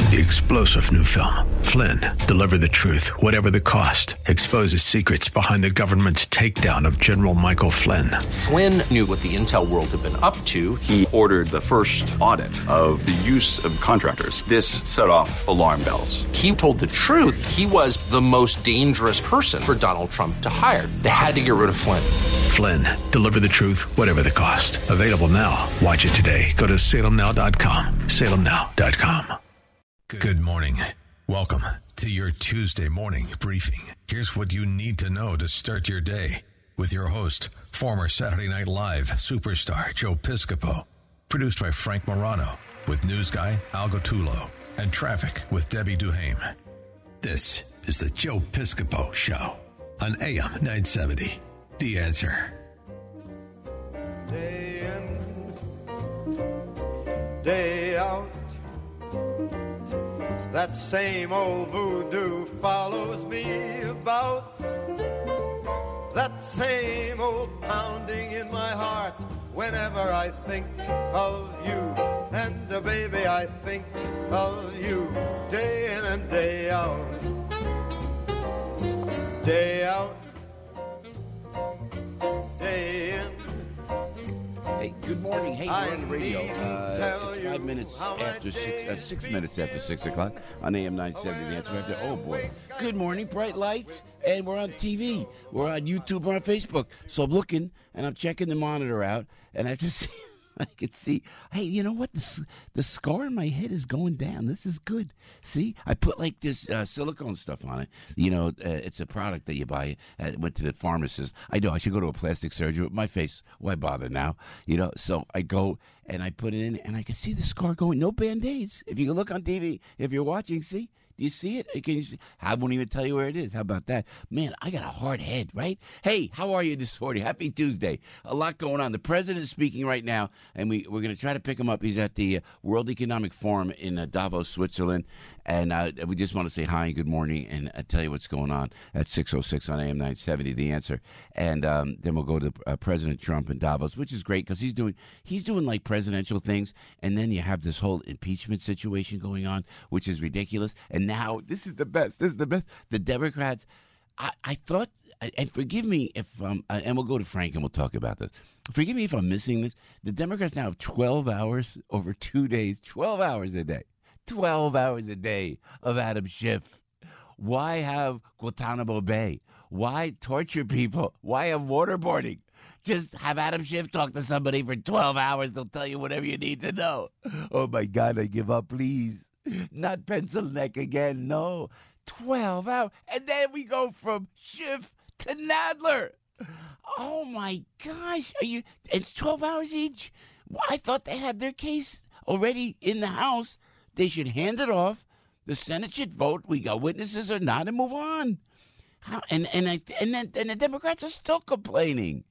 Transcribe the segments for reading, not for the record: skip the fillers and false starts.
The explosive new film, Flynn, deliver the truth, whatever the cost, exposes secrets behind the government's takedown of General Michael Flynn. Flynn knew what the intel world had been up to. He ordered the first audit of the use of contractors. This set off alarm bells. He told the truth. He was the most dangerous person for Donald Trump to hire. They had to get rid of Flynn. Flynn, deliver the truth, whatever the cost. Available now. Watch it today. Go to salemnow.com. salemnow.com. Good morning. Welcome to your Tuesday morning briefing. Here's what you need to know to start your day with your host, former Saturday Night Live superstar Joe Piscopo. Produced by Frank Morano with news guy Al Gattullo and traffic with Debbie Duhame. This is the Joe Piscopo Show on AM 970. The Answer. Day in, day out, that same old voodoo follows me about. That same old pounding in my heart whenever I think of you. And baby, I think of you day in and day out. Day out, day in. Hey, good morning. Hey, we're on the radio. It's 5 minutes after 6 minutes after 6 o'clock on AM 970. The Answer. Oh boy. Good morning, bright lights, and we're on TV. We're on YouTube. We're on Facebook. So I'm looking and I'm checking the monitor out, and I just see. I can see, hey, you know what? The scar in my head is going down. This is good. See, I put like this silicone stuff on it. You know, it's a product that you buy. I went to the pharmacist. I know I should go to a plastic surgery with my face. Why bother now? You know, so I go and I put it in, and I can see the scar going. No Band-Aids. If you can look on TV, if you're watching, see? Do you see it? Can you see? I won't even tell you where it is. How about that? Man, I got a hard head, right? Hey, how are you this morning? Happy Tuesday. A lot going on. The president is speaking right now, and we're going to try to pick him up. He's at the World Economic Forum in Davos, Switzerland. And we just want to say hi and good morning and tell you what's going on at 6:06 on AM 970, The Answer. And then we'll go to President Trump in Davos, which is great because he's doing like presidential things. And then you have this whole impeachment situation going on, which is ridiculous. And now, this is the best. This is the best. The Democrats, I thought, and forgive me if, and we'll go to Frank and we'll talk about this. Forgive me if I'm missing this. The Democrats now have 12 hours over 2 days, 12 hours a day. 12 hours a day of Adam Schiff. Why have Guantanamo Bay? Why torture people? Why have waterboarding? Just have Adam Schiff talk to somebody for 12 hours. They'll tell you whatever you need to know. Oh, my God, I give up, please. Not pencil neck again, no. 12 hours. And then we go from Schiff to Nadler. Oh, my gosh. It's 12 hours each? I thought they had their case already in the House. They should hand it off. The Senate should vote. We got witnesses or not and move on. And then the Democrats are still complaining.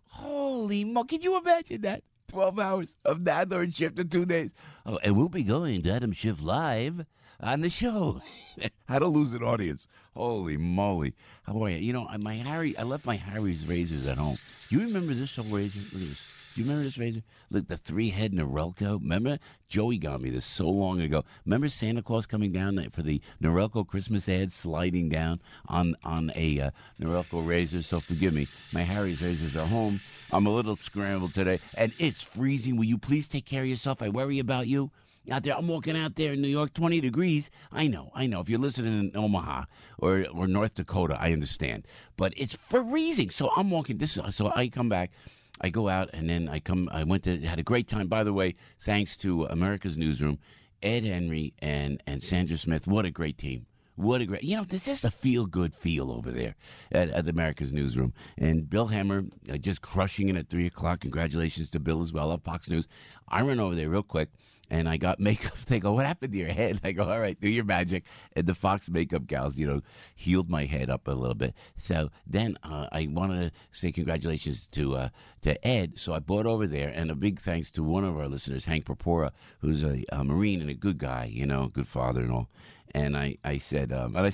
Holy mo! Can you imagine that? 12 hours of Nadler and Schiff in 2 days. Oh, and we'll be going to Adam Schiff live on the show. How to lose an audience. Holy moly. How are you? You know, I left my Harry's razors at home. Do you remember this old razor? Look at this. Do you remember this razor? Look, the 3-head Norelco. Remember? Joey got me this so long ago. Remember Santa Claus coming down for the Norelco Christmas ad, sliding down on a Norelco razor? So forgive me. My Harry's razors are home. I'm a little scrambled today, and it's freezing. Will you please take care of yourself? I worry about you. Out there, I'm walking out there in New York, 20 degrees. I know. If you're listening in Omaha or North Dakota, I understand. But it's freezing. So I'm walking so I come back. I go out, and then I had a great time. By the way, thanks to America's Newsroom, Ed Henry and Sandra Smith. What a great team. What a great, there's just a feel-good feel over there at America's Newsroom. And Bill Hemmer just crushing it at 3 o'clock. Congratulations to Bill as well of Fox News. I ran over there real quick, and I got makeup. They go, what happened to your head? I go, all right, do your magic. And the Fox makeup gals, healed my head up a little bit. So then I wanted to say congratulations to Ed. So I bought over there, and a big thanks to one of our listeners, Hank Purpura, who's a Marine and a good guy, good father and all. And I said,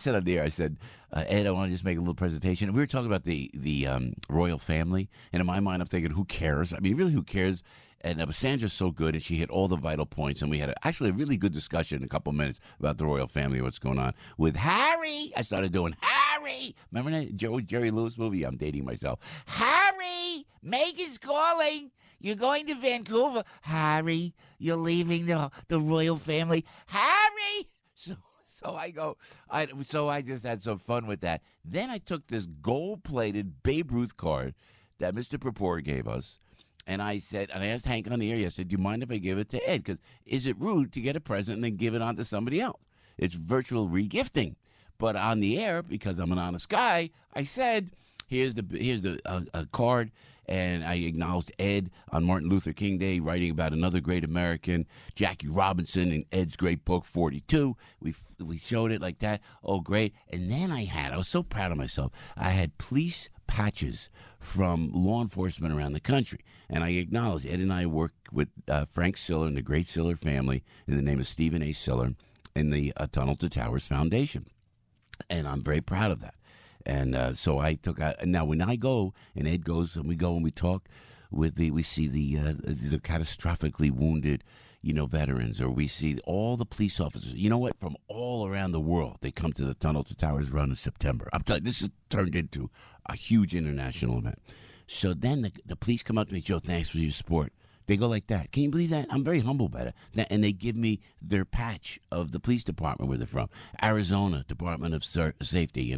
Ed, I want to just make a little presentation. And we were talking about the royal family. And in my mind, I'm thinking, who cares? I mean, really, who cares? And Sandra's so good, and she hit all the vital points. And we had actually a really good discussion in a couple minutes about the royal family, what's going on with Harry. I started doing Harry. Remember that Jerry Lewis movie? I'm dating myself. Harry, Megan's calling. You're going to Vancouver. Harry, you're leaving the royal family. Harry. So I go. So I just had some fun with that. Then I took this gold-plated Babe Ruth card that Mr. Purpore gave us. And I asked Hank on the air, I said, do you mind if I give it to Ed? Because is it rude to get a present and then give it on to somebody else? It's virtual regifting. But on the air, because I'm an honest guy, I said, here's a card. And I acknowledged Ed on Martin Luther King Day, writing about another great American, Jackie Robinson, in Ed's great book, 42. We showed it like that. Oh, great. And then I was so proud of myself. I had police patches from law enforcement around the country. And I acknowledged Ed and I work with Frank Siller and the great Siller family in the name of Stephen A. Siller in the Tunnel to Towers Foundation. And I'm very proud of that. And so I took out. Now, when I go and Ed goes and we go and we talk with we see the catastrophically wounded, veterans, or we see all the police officers. You know what? From all around the world, they come to the Tunnel to Towers run in September. I'm telling you, this has turned into a huge international event. So then the police come up to me, Joe, thanks for your support. They go like that. Can you believe that? I'm very humble by that. And they give me their patch of the police department where they're from. Arizona Department of Safety,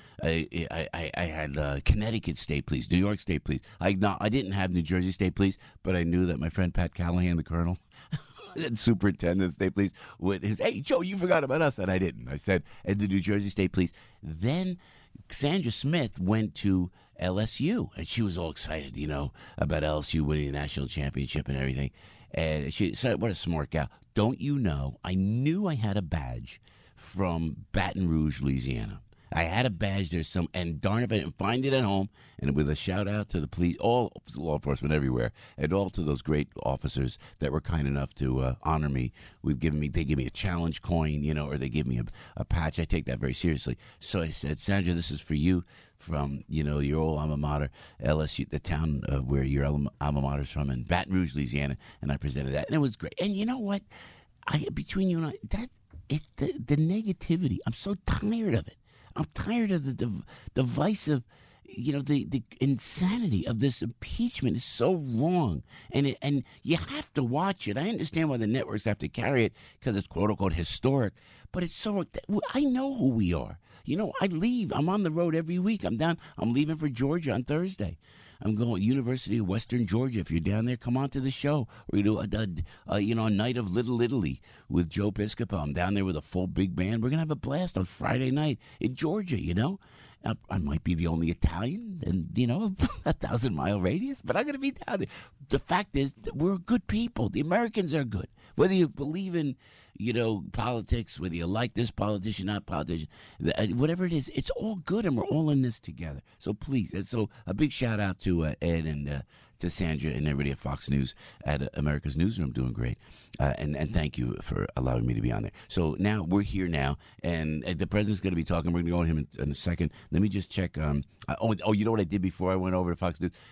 I had Connecticut State Police, New York State Police. I didn't have New Jersey State Police, but I knew that my friend Pat Callahan, the colonel, and superintendent of State Police, with his, hey, Joe, you forgot about us. And I didn't. I said, and the New Jersey State Police. Then Sandra Smith went to LSU, and she was all excited, about LSU winning the national championship and everything. And she said, what a smart gal. Don't you know, I knew I had a badge from Baton Rouge, Louisiana. I had a badge there, and darn if I didn't find it at home. And with a shout out to the police, all law enforcement everywhere, and all to those great officers that were kind enough to honor me with they give me a challenge coin, or they give me a patch. I take that very seriously. So I said, Sandra, this is for you from, your old alma mater, LSU, the town where your alma mater is from, in Baton Rouge, Louisiana. And I presented that, and it was great. And you know what? Between you and I, the negativity, I'm so tired of it. I'm tired of the divisive, the insanity of this impeachment is so wrong. And you have to watch it. I understand why the networks have to carry it because it's quote unquote historic, but it's so, I know who we are. I leave. I'm on the road every week. I'm leaving for Georgia on Thursday. I'm going University of Western Georgia. If you're down there, come on to the show. We're going to do a night of Little Italy with Joe Piscopo. I'm down there with a full big band. We're going to have a blast on Friday night in Georgia, I might be the only Italian in, a 1,000-mile radius, but I'm going to be down there. The fact is, we're good people. The Americans are good. Whether you believe in, politics, whether you like this politician, not politician, whatever it is, it's all good, and we're all in this together. So please, so a big shout out to Ed and to Sandra and everybody at Fox News at America's Newsroom, doing great. And thank you for allowing me to be on there. So now we're here now, and the president's going to be talking. We're going to go to him in a second. Let me just check. You know what I did before I went over to Fox News?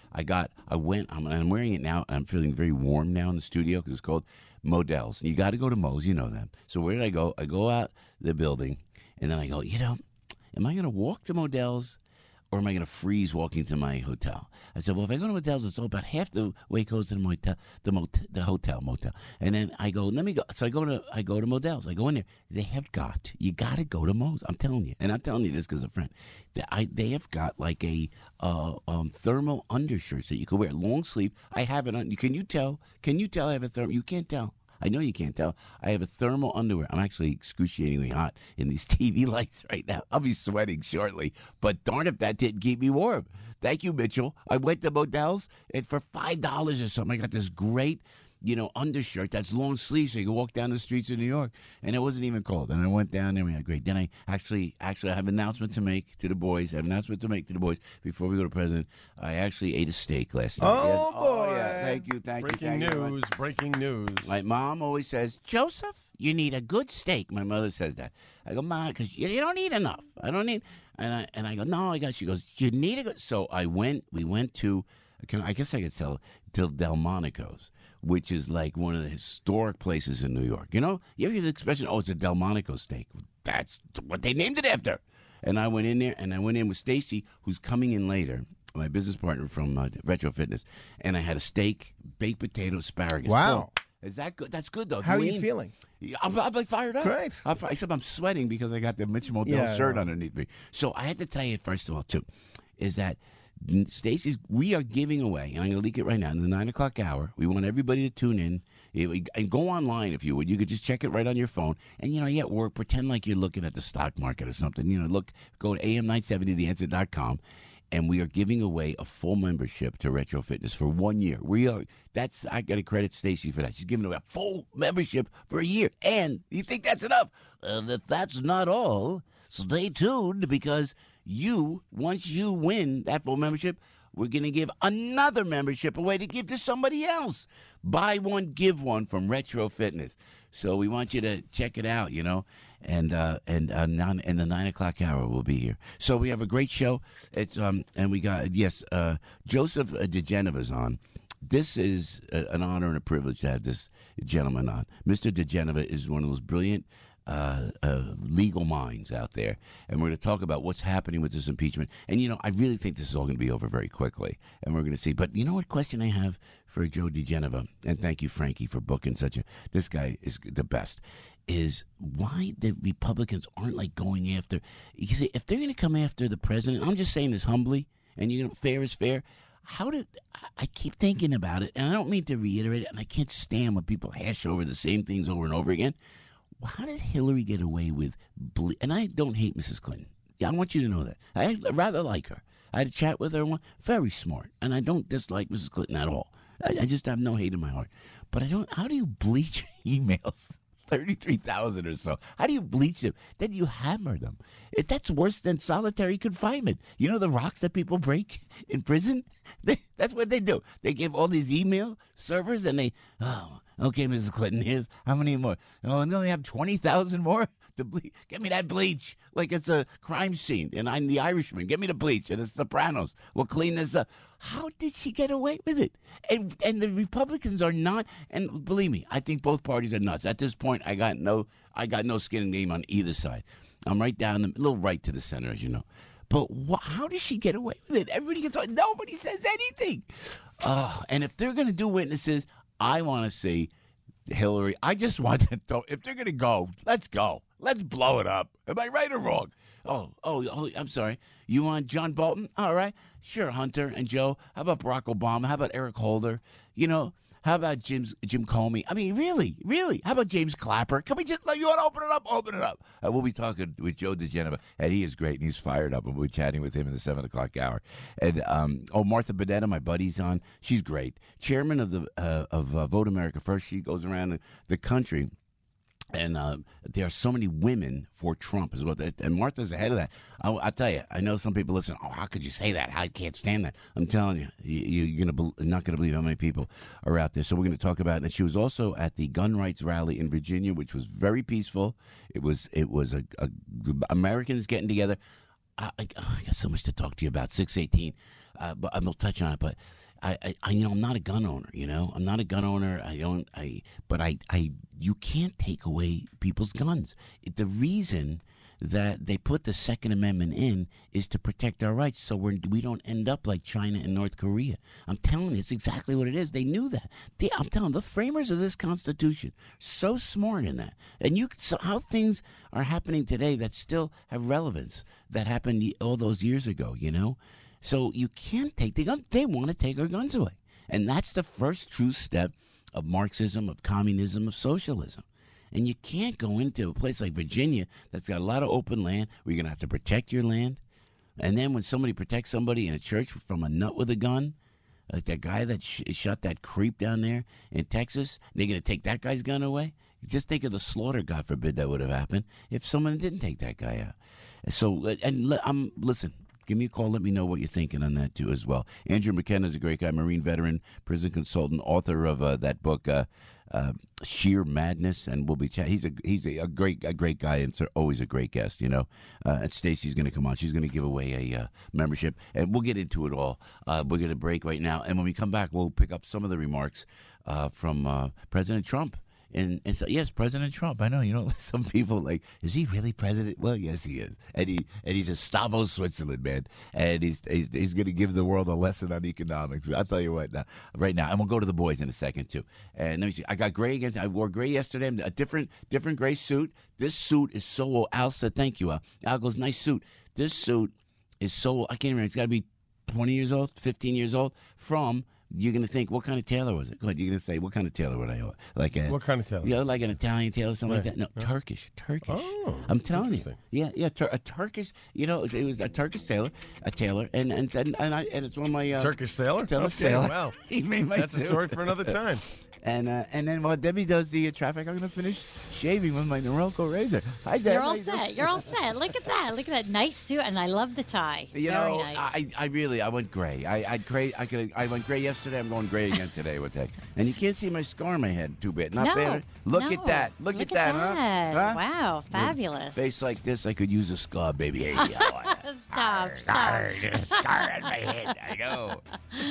I'm wearing it now. I'm feeling very warm now in the studio because it's cold. Modell's. You got to go to Mo's. You know that. So where did I go? I go out the building, and then I go, am I going to walk to Modell's, or am I going to freeze walking to my hotel? I said, well, if I go to Modell's, it's all about half the way it goes to the motel. And then I go, let me go. So I go to Modell's. I go in there. You got to go to Mo's. I'm telling you. And I'm telling you this because of a friend. They have got like a thermal undershirts that you can wear, long sleeve. I have it on. Can you tell I have a thermal? You can't tell. I know you can't tell. I have a thermal underwear. I'm actually excruciatingly hot in these TV lights right now. I'll be sweating shortly. But darn if that didn't keep me warm. Thank you, Mitchell. I went to Modell's, and for $5 or something, I got this great, undershirt that's long sleeve so you can walk down the streets of New York. And it wasn't even cold. And I went down there, and we had great. Then I actually I have an announcement to make to the boys. Before we go to President. I actually ate a steak last night. Oh, boy. Yeah. Thank you. Breaking news. My mom always says, Joseph, you need a good steak. My mother says that. I go, Mom, because you don't eat enough. I don't need. And I go, no, I got. She goes, you need a good. So we went to I guess I could tell till Delmonico's, which is like one of the historic places in New York. You know, you ever hear the expression, "Oh, it's a Delmonico steak"? That's what they named it after. And I went in there, and I went in with Stacy, who's coming in later, my business partner from Retro Fitness, and I had a steak, baked potato, asparagus. Wow. Oh, is that good? That's good, though. How are you feeling? I'm like fired up. Great. Except I'm sweating because I got the Mitch Motel shirt underneath me. So I had to tell you, first of all, too, is that we are giving away, and I'm going to leak it right now, in the 9 o'clock hour. We want everybody to tune in and go online if you would. You could just check it right on your phone. And, you at work, pretend like you're looking at the stock market or something. Go to am970theanswer.com. And we are giving away a full membership to Retro Fitness for 1 year. I got to credit Stacy for that. She's giving away a full membership for a year. And you think that's enough? If that's not all, stay tuned because once you win that full membership, we're going to give another membership away to give to somebody else. Buy one, give one from Retro Fitness. So we want you to check it out, and in the 9 o'clock hour we'll be here. So we have a great show. It's and we got Joseph DeGeneva's on. This is an honor and a privilege to have this gentleman on. Mr. DeGeneva is one of those brilliant legal minds out there, and we're going to talk about what's happening with this impeachment. And I really think this is all going to be over very quickly, and we're going to see. But you know what question I have for Joe DeGeneva, and thank you, Frankie, for booking this guy is the best, is why the Republicans aren't like going after, you see, if they're going to come after the president, I'm just saying this humbly, and fair is fair. I keep thinking about it, and I don't mean to reiterate it, and I can't stand when people hash over the same things over and over again. How did Hillary get away with, and I don't hate Mrs. Clinton. Yeah, I want you to know that. I rather like her. I had a chat with her one, very smart, and I don't dislike Mrs. Clinton at all. I just have no hate in my heart. But how do you bleach emails? 33,000 or so. How do you bleach them? Then you hammer them. That's worse than solitary confinement. You know the rocks that people break in prison? That's what they do. They give all these email servers and okay, Mrs. Clinton, here's how many more? Oh, and they only have 20,000 more to bleach. Get me that bleach like it's a crime scene. And I'm the Irishman. Get me the bleach. And the Sopranos. We'll clean this up. How did she get away with it? And the Republicans are not. And believe me, I think both parties are nuts. At this point, I got no skin in the game on either side. I'm right down a little right to the center, as you know. But how does she get away with it? Everybody gets on. Nobody says anything. And if they're going to do witnesses, I want to see Hillary. I just want to. If they're going to go, let's go. Let's blow it up. Am I right or wrong? Oh, I'm sorry. You want John Bolton? All right. Sure, Hunter and Joe. How about Barack Obama? How about Eric Holder? How about Jim Comey? I mean, really? How about James Clapper? Can we you want to open it up? Open it up. We'll be talking with Joe DeGeneva, and he is great, and he's fired up, and we'll be chatting with him in the 7 o'clock hour. And Martha Bonetta, my buddy's on. She's great. Chairman of Vote America First. She goes around the country. And there are so many women for Trump as well. And Martha's ahead of that. I'll tell you, I know some people listen, how could you say that? I can't stand that. I'm telling you, you're not going to believe how many people are out there. So we're going to talk about it. And she was also at the gun rights rally in Virginia, which was very peaceful. It was Americans getting together. I got so much to talk to you about, 618. But I'm going to touch on it. But I'm not a gun owner, I'm not a gun owner. You can't take away people's guns. The reason that they put the Second Amendment in is to protect our rights so we don't end up like China and North Korea. I'm telling you, it's exactly what it is. They knew that. I'm telling you, the framers of this Constitution, so smart in that. And how things are happening today that still have relevance that happened all those years ago, So you can't take the gun. They want to take our guns away. And that's the first true step of Marxism, of communism, of socialism. And you can't go into a place like Virginia that's got a lot of open land where you're going to have to protect your land. And then when somebody protects somebody in a church from a nut with a gun, like that guy that shot that creep down there in Texas, they're going to take that guy's gun away? Just think of the slaughter, God forbid, that would have happened if someone didn't take that guy out. So, listen, give me a call. Let me know what you're thinking on that, too, as well. Andrew McKenna is a great guy, Marine veteran, prison consultant, author of that book, Sheer Madness, and we'll be chatting. He's a great guy, and always a great guest, you know. And Stacey's going to come on. She's going to give away a membership, and we'll get into it all. We're going to break right now, and when we come back, we'll pick up some of the remarks from President Trump. And so, yes, President Trump. I know, you know, some people like, is he really president? Well, yes, he is. And he's a Stavos, Switzerland, man. And he's going to give the world a lesson on economics. I'll tell you what, right now. And we'll go to the boys in a second, too. And let me see. I got gray again. I wore gray yesterday. A different gray suit. This suit is so, Al said, thank you, Al. Al goes, nice suit. This suit is so, I can't remember. It's got to be 20 years old, 15 years old, from... You're going to think, what kind of tailor was it? You're going to say, what kind of tailor would I owe? What kind of tailor? You know, like an Italian tailor, something like that. No, Turkish. Oh, I'm telling you. Yeah, a Turkish, you know, it was a Turkish tailor, and it's one of my... Turkish sailor? Sailor. Wow. He made my That's suit. a story for another time. And then while Debbie does the traffic, I'm going to finish shaving with my Norelco razor. Hi, Debbie. You're all set. You're all set. Look at that. Look at that nice suit, and I love the tie. You Very know, nice. I went gray. I went gray yesterday. I'm going gray again today. With that, and you can't see my scar on my head too bad. Not bad. Look at that. Look at that, huh? Wow, fabulous. Face like this, I could use a scar, baby. Hey, Stop. Scar on my head. I know.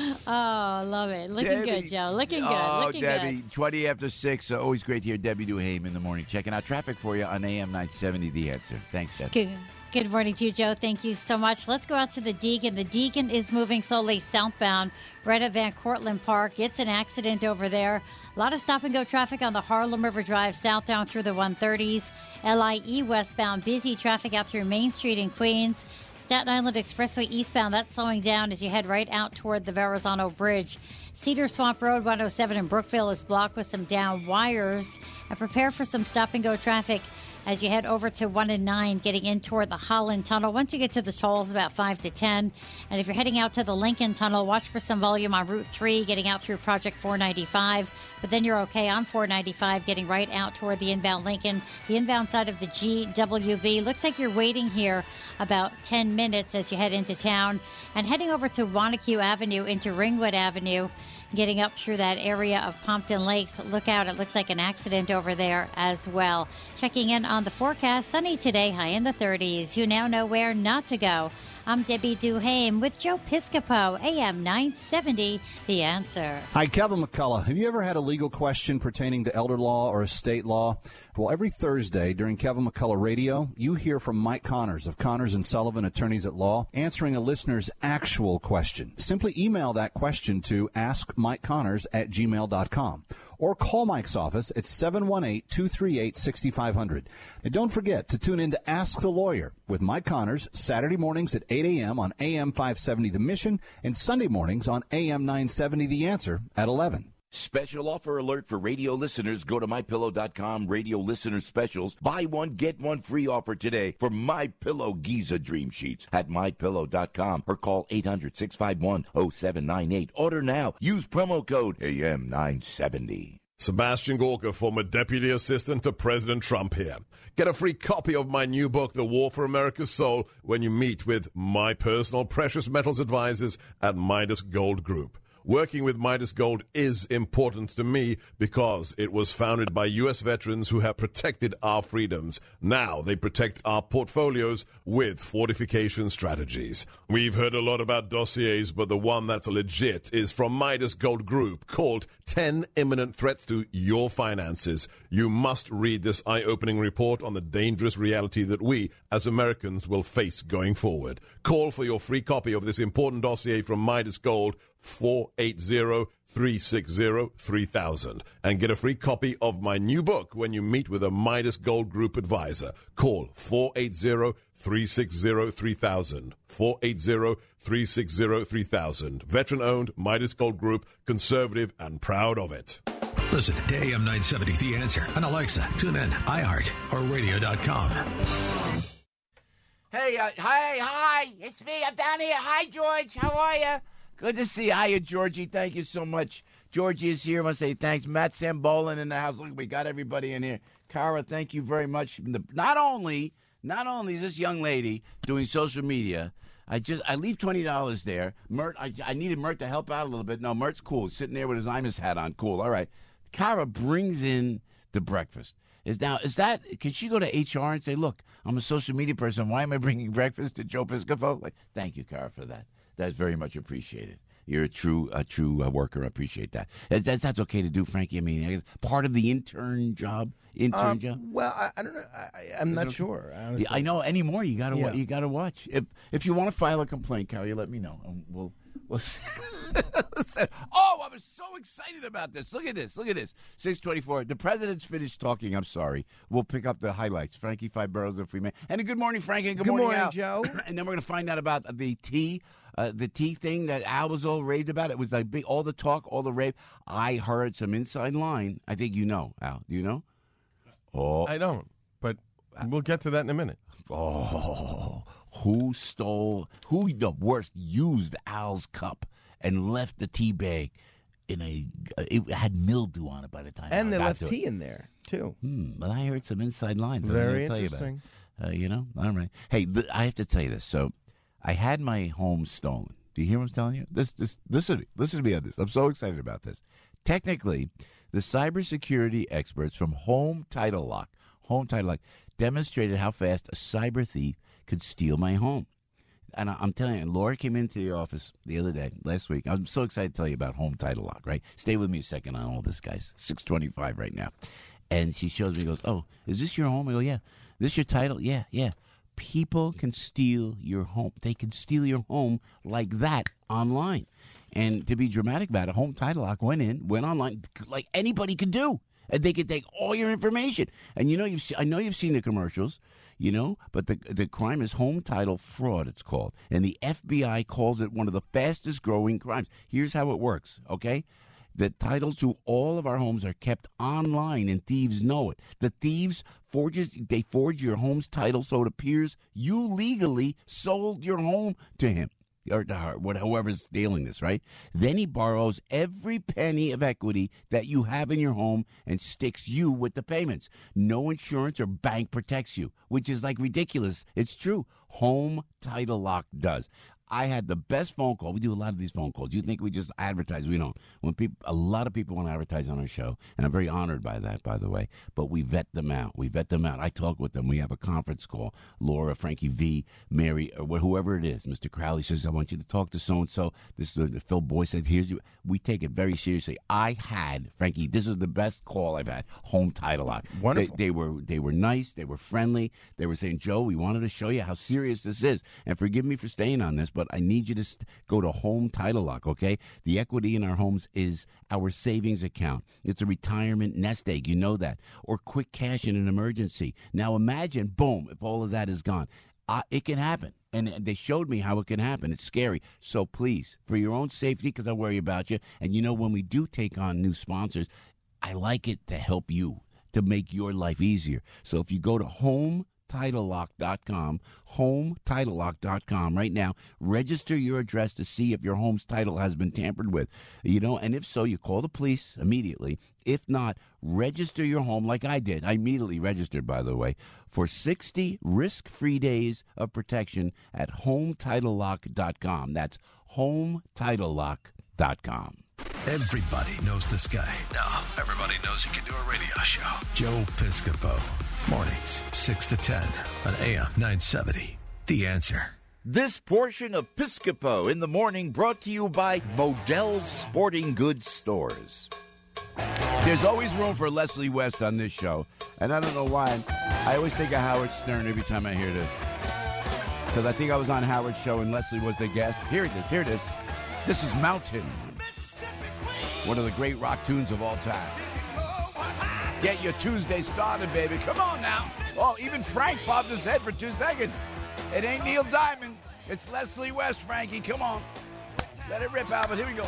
Oh, love it. Looking Debbie. good, Joe. Looking good. Oh, Looking Debbie, good. 20 after 6. Always great to hear Debbie Duhame in the morning. Checking out traffic for you on AM 970, The Answer. Thanks, Debbie. Good morning to you, Joe. Thank you so much. Let's go out to the Deacon. The Deacon is moving slowly southbound right at Van Cortlandt Park. It's an accident over there. A lot of stop-and-go traffic on the Harlem River Drive southbound through the 130s. LIE westbound, busy traffic out through Main Street in Queens. Staten Island Expressway eastbound, that's slowing down as you head right out toward the Verrazano Bridge. Cedar Swamp Road 107 in Brookville is blocked with some down wires. And prepare for some stop-and-go traffic as you head over to 1 and 9, getting in toward the Holland Tunnel. Once you get to the tolls, about 5 to 10. And if you're heading out to the Lincoln Tunnel, watch for some volume on Route 3, getting out through Project 495. But then you're okay on 495, getting right out toward the inbound Lincoln. The inbound side of the GWB. Looks like you're waiting here about 10 minutes as you head into town. And heading over to Wanacue Avenue into Ringwood Avenue, getting up through that area of Pompton Lakes. Look out, it looks like an accident over there as well. Checking in on the forecast, sunny today, high in the 30s. You now know where not to go. I'm Debbie Duhame with Joe Piscopo, AM 970, The Answer. Hi, Kevin McCullough. Have you ever had a legal question pertaining to elder law or estate law? Well, every Thursday during Kevin McCullough Radio, you hear from Mike Connors of Connors & Sullivan Attorneys at Law, answering a listener's actual question. Simply email that question to askmikeconnors@gmail.com. Or call Mike's office at 718-238-6500. And don't forget to tune in to Ask the Lawyer with Mike Connors, Saturday mornings at 8 a.m. on AM 570 The Mission, and Sunday mornings on AM 970 The Answer at 11. Special offer alert for radio listeners. Go to MyPillow.com, radio listener specials. Buy one, get one free offer today for MyPillow Giza Dream Sheets at MyPillow.com or call 800-651-0798. Order now. Use promo code AM970. Sebastian Gorka, former Deputy Assistant to President Trump here. Get a free copy of my new book, The War for America's Soul, when you meet with my personal precious metals advisors at Midas Gold Group. Working with Midas Gold is important to me because it was founded by U.S. veterans who have protected our freedoms. Now they protect our portfolios with fortification strategies. We've heard a lot about dossiers, but the one that's legit is from Midas Gold Group, called 10 Imminent Threats to Your Finances. You must read this eye-opening report on the dangerous reality that we, as Americans, will face going forward. Call for your free copy of this important dossier from Midas Gold, 480-360-3000, and get a free copy of my new book when you meet with a Midas Gold Group advisor. Call 480-360-3000. 480-360-3000. Veteran-owned Midas Gold Group, conservative and proud of it. Listen to AM 970 The Answer on Alexa, TuneIn, iHeart, or radio.com. Hey, hi, it's me. I'm down here. Hi, George. How are you? Good to see you. Hiya, Georgie. Thank you so much. Georgie is here. I want to say thanks. Matt Sambolin in the house. Look, we got everybody in here. Cara, thank you very much. Not only is this young lady doing social media I leave $20 there. Mert, I needed Mert to help out a little bit. No, Mert's cool. He's sitting there with his Imus hat on. Cool. All right. Kara brings in the breakfast. Can she go to HR and say, look, I'm a social media person. Why am I bringing breakfast to Joe Piscopo? Like, thank you, Kara, for that. That's very much appreciated. You're a true worker. I appreciate that. That's okay to do, Frankie. I mean, I guess part of the intern job. Well, I don't know. I'm not sure. Yeah, I know anymore. You gotta watch. If you want to file a complaint, Carol, you let me know. We'll Oh, I was so excited about this. Look at this. 624. The president's finished talking. I'm sorry. We'll pick up the highlights. Frankie, 5 boroughs of Freeman. And a good morning, Frankie. And good morning, Al. Joe. And then we're going to find out about the tea thing that Al was all raved about. It was like all the talk, all the rave. I heard some inside line. I think you know, Al. Do you know? Oh, I don't, but we'll get to that in a minute. Oh, who the worst used Al's cup and left the tea bag it had mildew on it by the time. And they left tea in there, too. But I heard some inside lines. Very interesting. Tell you about all right. Hey, I have to tell you this. So I had my home stolen. Do you hear what I'm telling you? Listen to me on this. I'm so excited about this. Technically, the cybersecurity experts from Home Title Lock demonstrated how fast a cyber thief could steal my home. And I'm telling you, Laura came into the office the other day, last week. I'm so excited to tell you about Home Title Lock, right? Stay with me a second on all this, guys. 625 right now. And she shows me, goes, oh, is this your home? I go, yeah. This your title? Yeah. People can steal your home. They can steal your home like that online. And to be dramatic about it, Home Title Lock went online, like anybody could do. And they could take all your information. And I know you've seen the commercials, but the crime is home title fraud, it's called. And the FBI calls it one of the fastest growing crimes. Here's how it works, okay? The title to all of our homes are kept online, and thieves know it. The thieves forge your home's title so it appears you legally sold your home to him. Or to her, whoever's stealing this, right? Then he borrows every penny of equity that you have in your home and sticks you with the payments. No insurance or bank protects you, which is like ridiculous. It's true. Home Title Lock does. I had the best phone call. We do a lot of these phone calls. You think we just advertise? We don't. A lot of people want to advertise on our show, and I'm very honored by that, by the way. But we vet them out. I talk with them. We have a conference call. Laura, Frankie V, Mary, or whoever it is. Mr. Crowley says, I want you to talk to so-and-so. Phil Boyd said, we take it very seriously. Frankie, this is the best call I've had. Home Title Lock. Wonderful. They were nice. They were friendly. They were saying, Joe, we wanted to show you how serious this is. And forgive me for staying on this, but I need you to go to Home Title Lock, okay? The equity in our homes is our savings account. It's a retirement nest egg, you know that, or quick cash in an emergency. Now imagine, boom, if all of that is gone. It can happen, and they showed me how it can happen. It's scary. So please, for your own safety, because I worry about you, and when we do take on new sponsors, I like it to help you, to make your life easier. So if you go to HomeTitleLock.com, HomeTitleLock.com right now. Register your address to see if your home's title has been tampered with. And if so, you call the police immediately. If not, register your home like I did. I immediately registered, by the way, for 60 risk-free days of protection at HomeTitleLock.com. That's HomeTitleLock.com. Everybody knows this guy. Now, everybody knows he can do a radio show. Joe Piscopo. Mornings, 6 to 10 on AM 970. The Answer. This portion of Piscopo in the Morning brought to you by Modell's Sporting Goods Stores. There's always room for Leslie West on this show, and I don't know why. I always think of Howard Stern every time I hear this, because I think I was on Howard's show and Leslie was the guest. Here it is. This is Mountain, one of the great rock tunes of all time. Get your Tuesday started, baby. Come on now. Oh, even Frank bobbed his head for 2 seconds. It ain't Neil Diamond. It's Leslie West, Frankie. Come on. Let it rip, Albert. Here we go.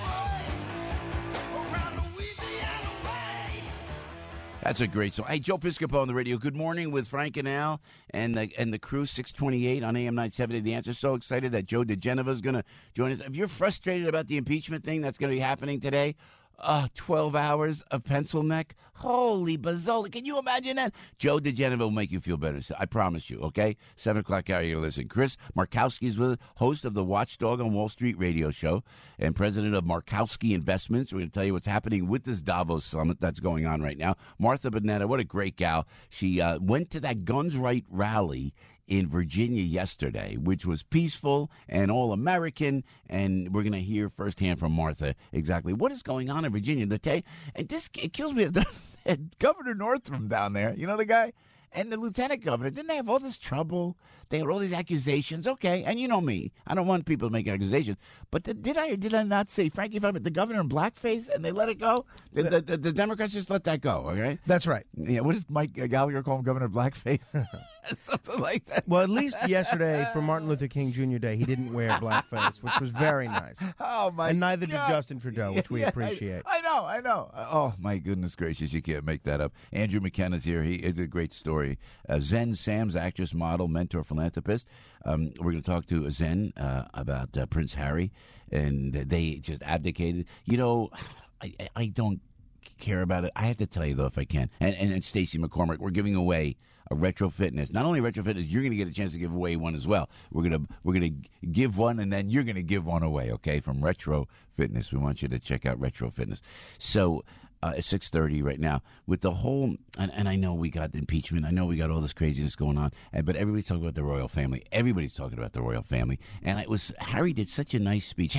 That's a great song. Hey, Joe Piscopo on the radio. Good morning with Frank and Al and the crew, 628 on AM 970. The Answer. So excited that Joe DeGenova is going to join us. If you're frustrated about the impeachment thing that's going to be happening today, 12 hours of pencil neck. Holy bazola. Can you imagine that? Joe DeGenevieve will make you feel better. I promise you, okay? 7 o'clock hour, you're going to listen. Chris Markowski is with us, host of the Watchdog on Wall Street radio show and president of Markowski Investments. We're going to tell you what's happening with this Davos summit that's going on right now. Martha Bonetta, what a great gal. She went to that Guns Right rally in Virginia yesterday, which was peaceful and all-American, and we're going to hear firsthand from Martha exactly what is going on in Virginia. And it kills me. Governor Northam down there, you know the guy? And the lieutenant governor, didn't they have all this trouble? They had all these accusations. Okay, and you know me. I don't want people to make accusations. But did I or did I not say, Frankie, if I'm the governor in blackface and they let it go? The Democrats just let that go, okay? That's right. Yeah, what does Mike Gallagher call him, Governor Blackface? Something like that. Well, at least yesterday, for Martin Luther King Jr. Day, he didn't wear blackface, which was very nice. Oh, my And neither God. did Justin Trudeau, which we appreciate. I know. Oh, my goodness gracious, you can't make that up. Andrew McKenna's here. He is a great story. Zen Sam's actress, model, mentor, philanthropist. We're going to talk to Zen about Prince Harry, and they just abdicated. You know, I don't care about it. I have to tell you, though, if I can. And Stacey McCormick, we're giving away a Retro Fitness. Not only Retro Fitness, you're going to get a chance to give away one as well. We're gonna give one, and then you're going to give one away, okay, from Retro Fitness. We want you to check out Retro Fitness. So at 6:30 right now, with the whole, and I know we got impeachment. I know we got all this craziness going on, but everybody's talking about the royal family. Everybody's talking about the royal family. And Harry did such a nice speech.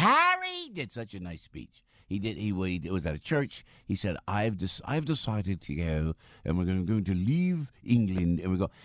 He did. He was at a church. He said, "I've decided to go, and we're going to leave England, and we go."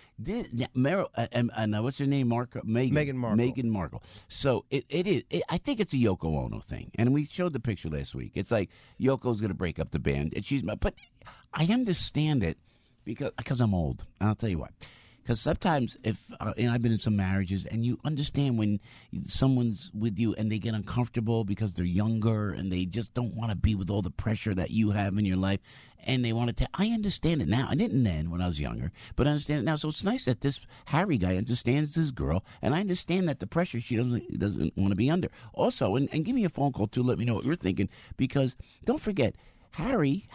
And what's her name? Meghan Markle. Meghan Markle. So it is. I think it's a Yoko Ono thing, and we showed the picture last week. It's like Yoko's going to break up the band, and but I understand it because I'm old. And I'll tell you what. Because sometimes and I've been in some marriages, and you understand when someone's with you and they get uncomfortable because they're younger and they just don't want to be with all the pressure that you have in your life, and they want to I understand it now. I didn't then when I was younger, but I understand it now. So it's nice that this Harry guy understands this girl, and I understand that the pressure she doesn't want to be under. Also, and give me a phone call, too. Let me know what you're thinking, because don't forget, Harry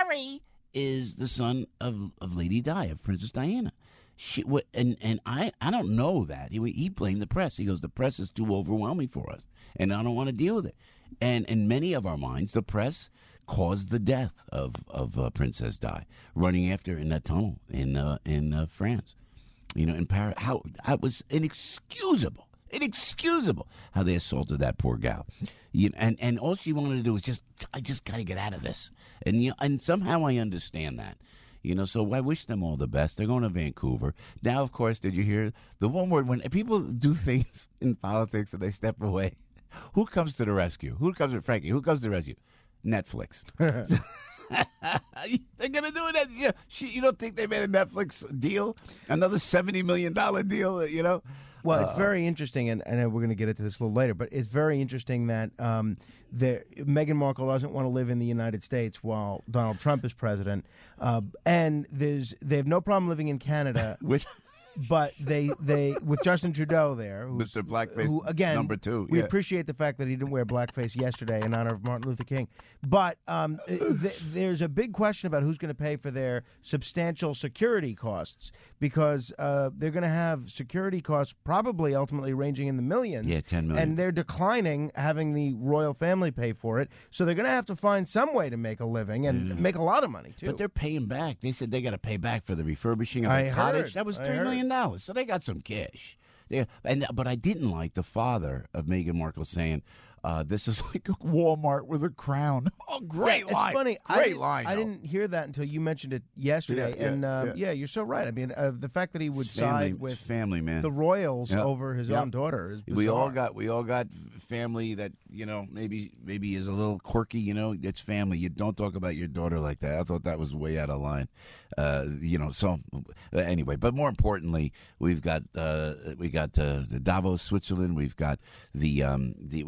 is the son of Lady Di, of Princess Diana. I don't know that. He blamed the press. He goes, the press is too overwhelming for us, and I don't want to deal with it. And in many of our minds, the press caused the death of Princess Di, running after her in that tunnel in France. You know, in Paris. How it was inexcusable how they assaulted that poor gal. And all she wanted to do was I just got to get out of this. And somehow I understand that. You know, so I wish them all the best. They're going to Vancouver. Now, of course, did you hear the one word when people do things in politics and they step away? Who comes to the rescue? Frankie, who comes to the rescue? Netflix. They're going to do it. You don't think they made a Netflix deal? Another $70 million deal, you know? Well, it's very interesting, and we're going to get into this a little later, but it's very interesting that Meghan Markle doesn't want to live in the United States while Donald Trump is president, and they have no problem living in Canada. But they with Justin Trudeau there, Mr. Blackface, who again, number 2. We appreciate the fact that he didn't wear blackface yesterday in honor of Martin Luther King. But there's a big question about who's going to pay for their substantial security costs, because they're going to have security costs probably ultimately ranging in the millions. Yeah, 10 million. And they're declining having the royal family pay for it. So they're going to have to find some way to make a living and make a lot of money too. But they're paying back. They said they got to pay back for the refurbishing of the cottage. That was $3 million. So they got some cash. But I didn't like the father of Meghan Markle saying, this is like a Walmart with a crown. Oh, great line. It's funny. Great line. I didn't hear that until you mentioned it yesterday. Yeah, you're so right. I mean, the fact that he would side with family, man, the royals over his own daughter is bizarre. We all got family that, you know, maybe is a little quirky. You know, it's family. You don't talk about your daughter like that. I thought that was way out of line. You know. So anyway, but more importantly, we've got Davos, Switzerland. We've got we've got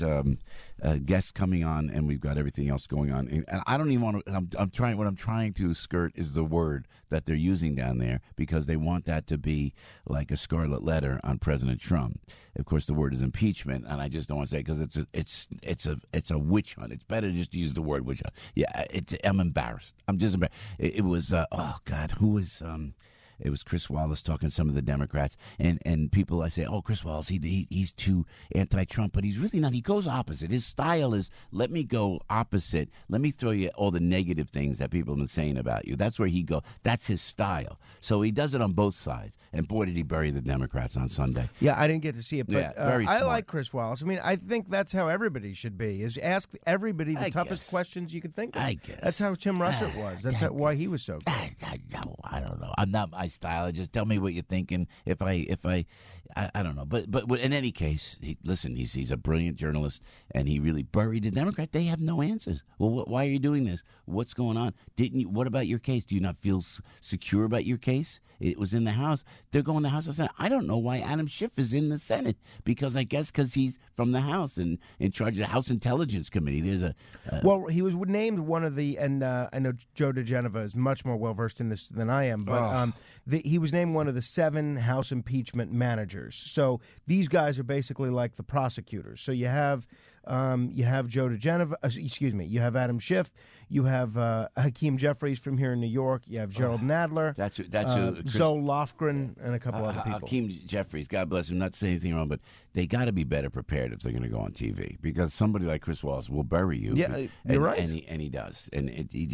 guests coming on, and we've got everything else going on. And I don't even want to. What I'm trying to skirt is the word that they're using down there, because they want that to be like a scarlet letter on President Trump. Of course, the word is impeachment, and I just don't want to say it because it's a witch hunt. It's better just to use the word witch hunt. Yeah, I'm embarrassed. I'm just embarrassed. It was oh God, who was It was Chris Wallace talking to some of the Democrats, and people, I say, oh, Chris Wallace, he's too anti-Trump, but he's really not. He goes opposite. His style is, let me go opposite. Let me throw you all the negative things that people have been saying about you. That's where he goes. That's his style. So he does it on both sides. And boy, did he bury the Democrats on Sunday. Yeah, I didn't get to see it, but Yeah, very I smart. like Chris Wallace. I mean, I think that's how everybody should be, is ask everybody the I toughest guess. questions you can think of. I guess. That's how Tim Russert was. That's why he was so good. I don't know. I'm not my style. Just tell me what you're thinking. If I don't know. But in any case, he's a brilliant journalist, and he really buried the Democrat. They have no answers. Well, why are you doing this? What's going on? What about your case? Do you not feel secure about your case? It was in the House. They're going to the House of Senate. I don't know why Adam Schiff is in the Senate, because I guess because he's from the House and in charge of the House Intelligence Committee. There's Well, he was named one of the, and I know Joe DeGenova is much more well versed in this than I am, but he was named one of the 7 House impeachment managers. So these guys are basically like the prosecutors. So you have Joe DeGenova, you have Adam Schiff, you have Hakeem Jeffries from here in New York, you have Gerald Nadler, Zoe Lofgren, and a couple other people. Hakeem Jeffries, God bless him, not to say anything wrong, but they got to be better prepared if they're going to go on TV, because somebody like Chris Wallace will bury you. Yeah, you're right. And he does. And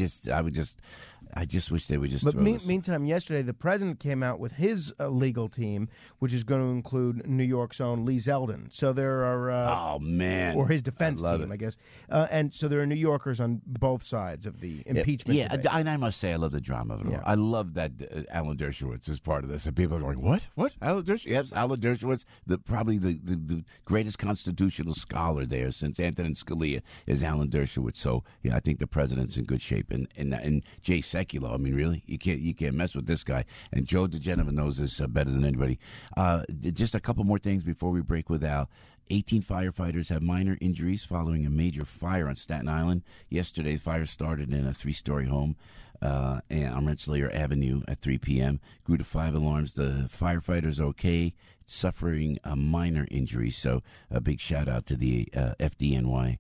I just wish they would just. But throw this. meantime, yesterday the president came out with his legal team, which is going to include New York's own Lee Zeldin. So there are oh man, or his defense I love team, it. I guess. And so there are New Yorkers on both sides of the impeachment. Yeah, debate. and I must say I love the drama of it all. Yeah. I love that Alan Dershowitz is part of this, and people are going, "What? Alan Dershowitz?" Yes, Alan Dershowitz, probably the greatest constitutional scholar there since Antonin Scalia is Alan Dershowitz. So yeah, I think the president's in good shape. And Jay Sekulow, I mean, really, you can't mess with this guy. And Joe DeGenova knows this better than anybody. Just a couple more things before we break with Al. 18 firefighters have minor injuries following a major fire on Staten Island. Yesterday, the fire started in a 3-story home on Rensselaer Avenue at 3 p.m. Grew to 5 alarms. The firefighters are okay, suffering a minor injury. So a big shout out to the FDNY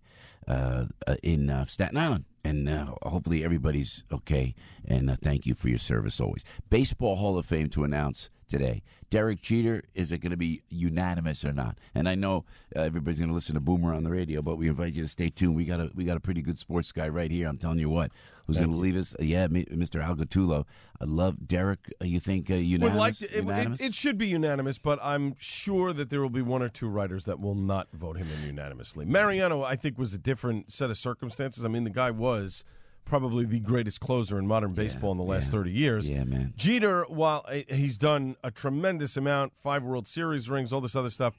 in Staten Island. And hopefully everybody's okay. And thank you for your service always. Baseball Hall of Fame to announce today. Derek Jeter, is it going to be unanimous or not? And I know everybody's going to listen to Boomer on the radio, but we invite you to stay tuned. We got a pretty good sports guy right here. I'm telling you what, who's going to leave us? Mr. Al Gattullo. I love Derek. You think unanimous? Unanimous? It should be unanimous, but I'm sure that there will be 1 or 2 writers that will not vote him in unanimously. Mariano, I think, was a different set of circumstances. I mean, the guy was probably the greatest closer in modern baseball in the last 30 years. Yeah, man. Jeter, while he's done a tremendous amount, 5 World Series rings, all this other stuff,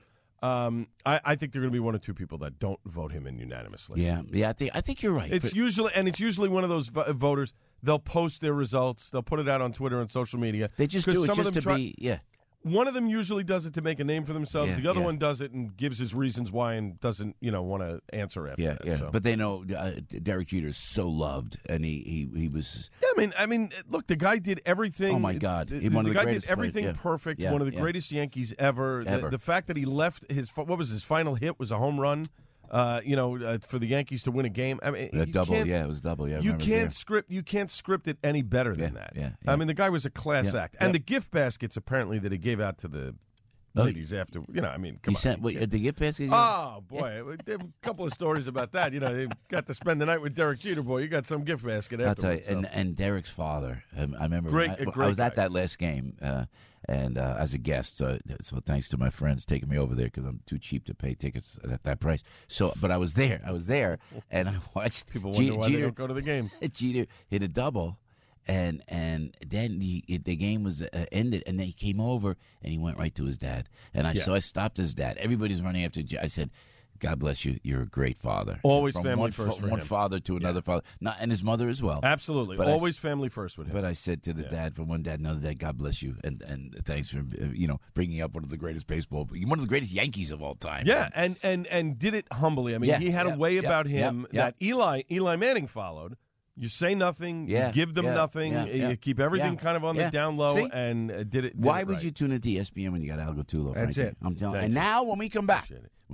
I think there are going to be 1 or 2 people that don't vote him in unanimously. Yeah. I think you're right. It's usually one of those voters. They'll post their results. They'll put it out on Twitter and social media. They just do it just to be, yeah. One of them usually does it to make a name for themselves. Yeah, the other yeah. one does it and gives his reasons why and doesn't, want to answer after that. Yeah. So. But they know Derek Jeter is so loved, and he was. Yeah, I mean, look, the guy did everything. Oh my God, the one of the guy greatest did everything players. Yeah. perfect. Yeah, One of the yeah. greatest Yankees ever. The fact that he left his final hit was a home run. For the Yankees to win a game. I mean, It was double. Yeah, you can't script it any better than that. Yeah. I mean, the guy was a class act, and Yeah. the gift baskets apparently that he gave out to the ladies after. Come on. The gift basket. Oh boy, there were a couple of stories about that. They got to spend the night with Derek Jeter. Boy, you got some gift basket I'll tell afterwards. you, and Derek's father. I remember Great I was at guy. that last game, and as a guest. So thanks to my friends taking me over there because I'm too cheap to pay tickets at that price. So, but I was there, and I watched. People wonder why they don't go to the game. Jeter hit a double. And then the game was ended, and then he came over and he went right to his dad. And I stopped his dad. Everybody's running after. I said, God bless you. You're a great father. Always From family one first for one him. father to another father. And his mother as well. Absolutely. But Always family first with him. But I said to the dad, from one dad to another dad, God bless you. And thanks for, bringing up one of the greatest one of the greatest Yankees of all time. Yeah, and did it humbly. I mean, he had a way about him that Eli Manning followed. You say nothing, you give them nothing, you keep everything kind of on the down low, and did it. Why would you tune into ESPN when you got Al Gattullo? That's Frankie? it. I'm telling you. Thank And you. now when we come back,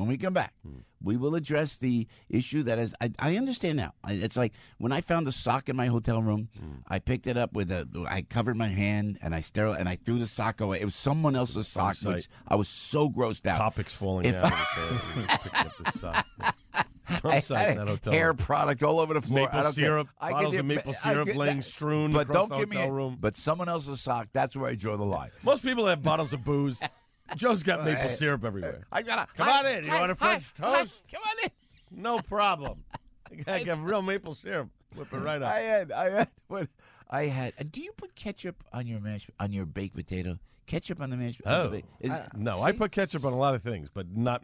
we will address the issue that is. I understand now. It's like when I found a sock in my hotel room, I picked it up I covered my hand and I threw the sock away. It was someone else's sock, which I was so grossed out. Topics falling down. Picking up the sock. I had hair product all over the floor. Maple syrup, bottles of maple syrup laying strewn across the hotel room. But someone else's sock, that's where I draw the line. Most people have bottles of booze. Joe's got maple syrup everywhere. Come on in. You want a French toast? Come on in. No problem. You got to get real maple syrup. Whip it right up. I had. Do you put ketchup on your baked potato? Ketchup on the mashed no, I put ketchup on a lot of things, but not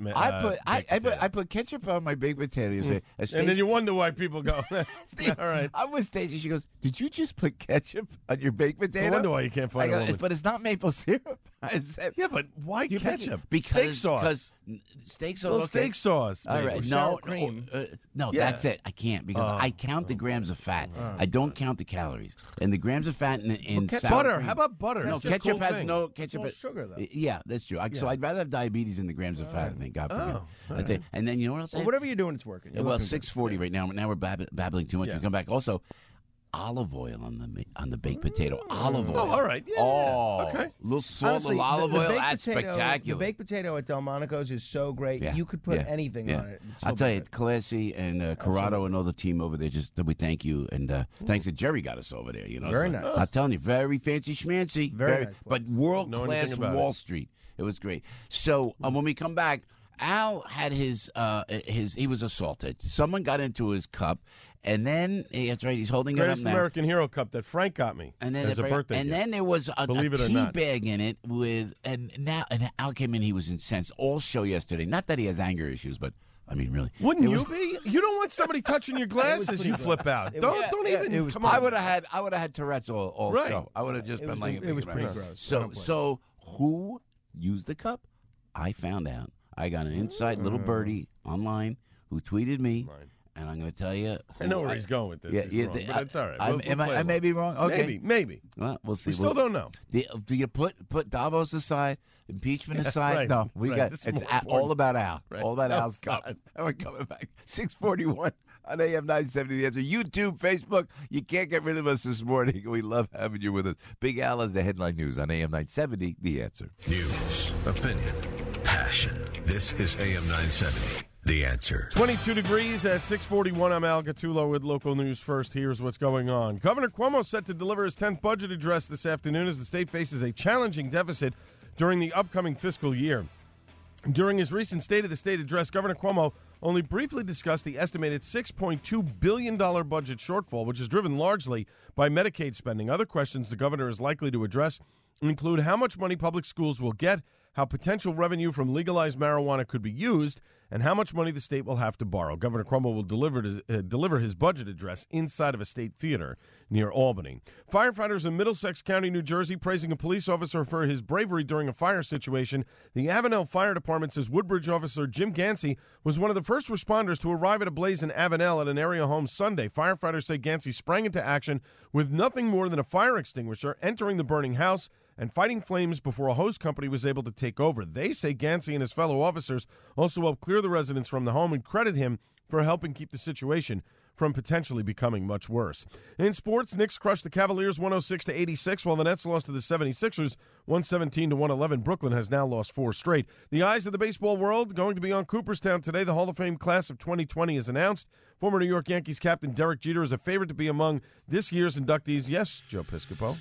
I put ketchup on my baked potatoes. And then you wonder why people go, Steve, all right. I'm with Stacey. She goes, "Did you just put ketchup on your baked potato?" I wonder why you can't find a woman. But it's not maple syrup. I said, yeah, but why ketchup? Because steak sauce. Because steak sauce. Steak sauce. All right. Sour cream. No, that's it. I can't because I count the grams of fat. I don't count the calories. And the grams of fat in sour butter. cream. How about butter? No, It's just a ketchup cool has thing. no ketchup. Well, sugar, though. Yeah, that's true. So I'd rather have diabetes than the grams of fat. I think. God forbid. I think. And then you know what else? Well, whatever you're doing, it's working. Well, 6:40 right now. Now we're babbling too much. Yeah. We come back. Also, olive oil on the baked potato. Olive oil. Oh, all right. Yeah. Oh, Okay. A little salt, Honestly, a little olive oil. baked That's potato, spectacular. The baked potato at Delmonico's is so great. Yeah. You could put Yeah. anything Yeah. on it. It'd I'll still tell be you, good. Classy and Corrado and all the team over there, we thank you. And thanks to Jerry got us over there. Very so, nice. I'm telling you, very fancy schmancy. Very nice place. But world-class anything about Wall it. Street. It was great. So when we come back, Al had his he was assaulted. Someone got into his cup. And then, that's right, he's holding it up Greatest now. American Hero Cup that Frank got me And then, as a birthday and gift. then there was a Believe it or tea not. bag in it and Al came in. He was incensed all show yesterday. Not that he has anger issues, but I mean, really, Wouldn't It you was- be? You don't want somebody touching your glasses. You flip out. Don't even. Come on. I would have had Tourette's all Right. show. I would have just been laying. It was thinking pretty about gross. So who used the cup? I found out. I got an inside little birdie online who tweeted me. And I'm going to tell you. I know where he's going with this. He's wrong, but it's all right. I may be wrong. Okay, Maybe. Well, we'll see. We still don't know. Do you put Davos aside, impeachment aside? right, No, we right. got This is it's more important. all about Al. Right. All about No, Al's it's cup. not. And we're coming back 6:41 on AM 970. The Answer. YouTube, Facebook. You can't get rid of us this morning. We love having you with us. Big Al is the headline news on AM 970. The Answer. News, opinion, passion. This is AM 970. The Answer. 22 degrees at 6:41. I'm Al Gattullo with local news first. Here's what's going on. Governor Cuomo set to deliver his 10th budget address this afternoon as the state faces a challenging deficit during the upcoming fiscal year. During his recent State of the State address, Governor Cuomo only briefly discussed the estimated $6.2 billion budget shortfall, which is driven largely by Medicaid spending. Other questions the governor is likely to address include how much money public schools will get, how potential revenue from legalized marijuana could be used, and how much money the state will have to borrow. Governor Cuomo will deliver his budget address inside of a state theater near Albany. Firefighters in Middlesex County, New Jersey, praising a police officer for his bravery during a fire situation. The Avenel Fire Department says Woodbridge officer Jim Gansey was one of the first responders to arrive at a blaze in Avenel at an area home Sunday. Firefighters say Gansey sprang into action with nothing more than a fire extinguisher, entering the burning house and fighting flames before a hose company was able to take over. They say Gansey and his fellow officers also helped clear the residents from the home and credit him for helping keep the situation from potentially becoming much worse. In sports, Knicks crushed the Cavaliers 106-86, while the Nets lost to the 76ers 117-111. Brooklyn has now lost 4 straight. The eyes of the baseball world going to be on Cooperstown today. The Hall of Fame class of 2020 is announced. Former New York Yankees captain Derek Jeter is a favorite to be among this year's inductees. Yes, Joe Piscopo.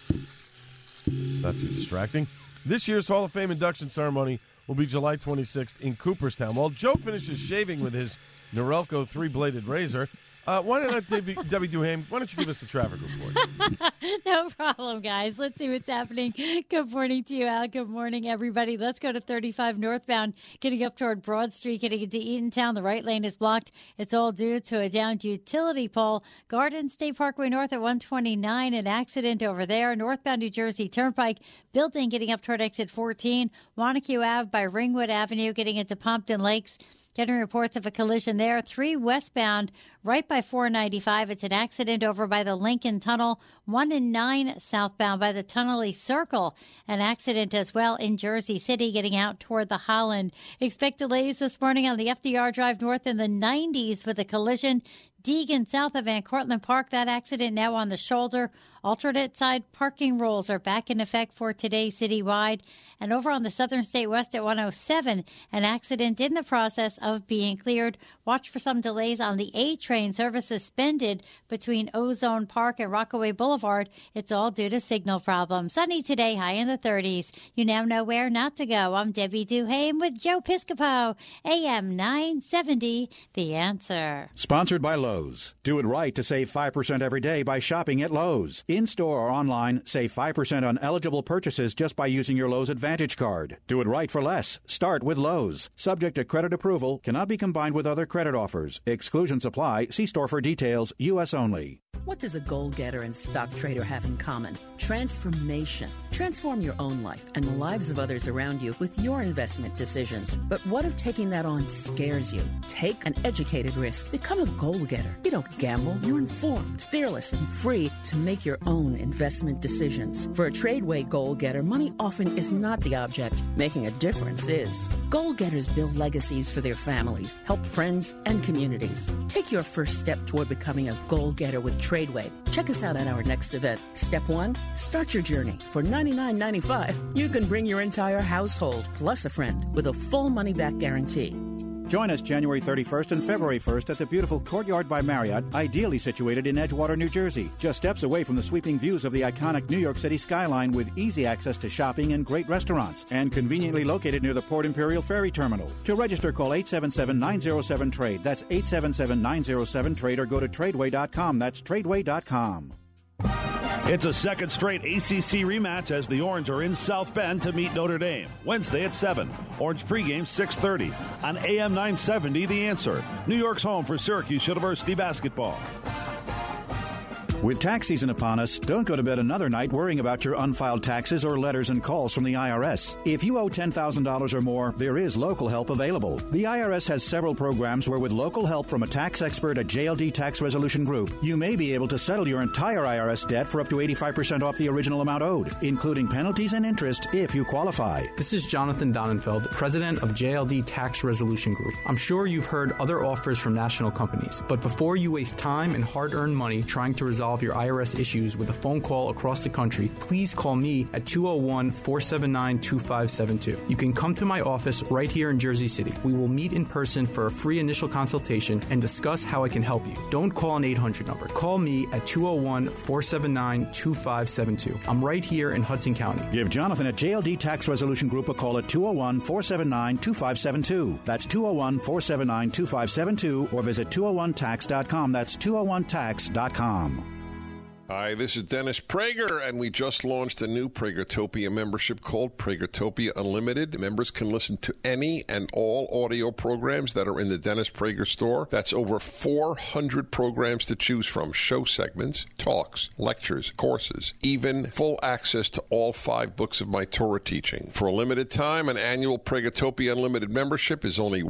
Not too distracting. This year's Hall of Fame induction ceremony will be July 26th in Cooperstown. While Joe finishes shaving with his Norelco 3-bladed razor, Why don't Debbie Duham, why don't you give us the traffic report? No problem, guys. Let's see what's happening. Good morning to you, Al. Good morning, everybody. Let's go to 35 northbound, getting up toward Broad Street, getting into Eatontown. The right lane is blocked. It's all due to a downed utility pole. Garden State Parkway North at 129, an accident over there. Northbound New Jersey Turnpike building, getting up toward exit 14. Wanacue Ave by Ringwood Avenue, getting into Pompton Lakes. Getting reports of a collision there. 3 westbound, right by 495. It's an accident over by the Lincoln Tunnel. 1 and 9 southbound by the Tunnelly Circle. An accident as well in Jersey City, getting out toward the Holland. Expect delays this morning on the FDR Drive North in the 90s with a collision. Deegan south of Van Cortlandt Park. That accident now on the shoulder. Alternate side parking rules are back in effect for today citywide. And over on the Southern State West at 107, an accident in the process of being cleared. Watch for some delays on the A train. Service suspended between Ozone Park and Rockaway Boulevard. It's all due to signal problems. Sunny today, high in the 30s. You now know where not to go. I'm Debbie Duhame with Joe Piscopo, AM 970, The Answer. Sponsored by Lowe's. Do it right to save 5% every day by shopping at Lowe's. In-store or online, save 5% on eligible purchases just by using your Lowe's Advantage card. Do it right for less. Start with Lowe's. Subject to credit approval, cannot be combined with other credit offers. Exclusions apply. See store for details. U.S. only. What does a goal-getter and stock trader have in common? Transformation. Transform your own life and the lives of others around you with your investment decisions. But what if taking that on scares you? Take an educated risk. Become a goal-getter. You don't gamble. You're informed, fearless, and free to make your own investment decisions. For a Tradeway goal-getter, money often is not the object. Making a difference is. Goal-getters build legacies for their families, help friends and communities. Take your first step toward becoming a goal-getter with Tradeway. Check us out at our next event. Step 1, start your journey. For $99.95, you can bring your entire household plus a friend with a full money-back guarantee. Join us January 31st and February 1st at the beautiful Courtyard by Marriott, ideally situated in Edgewater, New Jersey, just steps away from the sweeping views of the iconic New York City skyline with easy access to shopping and great restaurants, and conveniently located near the Port Imperial Ferry Terminal. To register, call 877-907-TRADE. That's 877-907-TRADE, or go to Tradeway.com. That's Tradeway.com. It's a second straight ACC rematch as the Orange are in South Bend to meet Notre Dame. Wednesday at 7. Orange pregame 6:30 on AM 970 The Answer. New York's home for Syracuse University basketball. With tax season upon us, don't go to bed another night worrying about your unfiled taxes or letters and calls from the IRS. If you owe $10,000 or more, there is local help available. The IRS has several programs where, with local help from a tax expert at JLD Tax Resolution Group, you may be able to settle your entire IRS debt for up to 85% off the original amount owed, including penalties and interest if you qualify. This is Jonathan Donenfeld, president of JLD Tax Resolution Group. I'm sure you've heard other offers from national companies, but before you waste time and hard-earned money trying to resolve your IRS issues with a phone call across the country, please call me at 201-479-2572. You can come to my office right here in Jersey City. We will meet in person for a free initial consultation and discuss how I can help you. Don't call an 800 number. Call me at 201-479-2572. I'm right here in Hudson County. Give Jonathan at JLD Tax Resolution Group a call at 201-479-2572. That's 201-479-2572, or visit 201tax.com. That's 201tax.com. Hi, this is Dennis Prager, and we just launched a new Pragertopia membership called Pragertopia Unlimited. Members can listen to any and all audio programs that are in the Dennis Prager store. That's over 400 programs to choose from, show segments, talks, lectures, courses, even full access to all 5 books of my Torah teaching. For a limited time, an annual Pragertopia Unlimited membership is only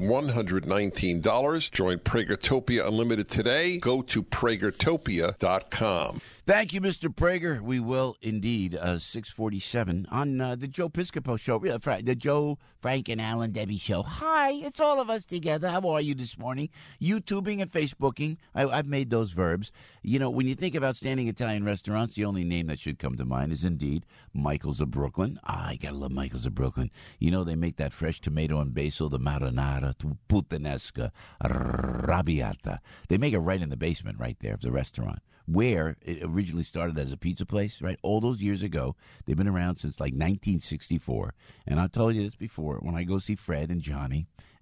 $119. Join Pragertopia Unlimited today. Go to Pragertopia.com. Thank you, Mr. Prager. We will indeed. 647 on the Joe Piscopo Show, the Joe, Frank, and Alan Debbie Show. Hi, it's all of us together. How are you this morning? YouTubing and Facebooking. I've made those verbs. You know, when you think of outstanding Italian restaurants, the only name that should come to mind is indeed Michael's of Brooklyn. I gotta love Michael's of Brooklyn. You know, they make that fresh tomato and basil, the marinara, puttanesca, arrabbiata. They make it right in the basement right there of the restaurant, where it originally started as a pizza place, right? All those years ago. They've been around since like 1964. And I told you this before, when I go see Fred and Johnny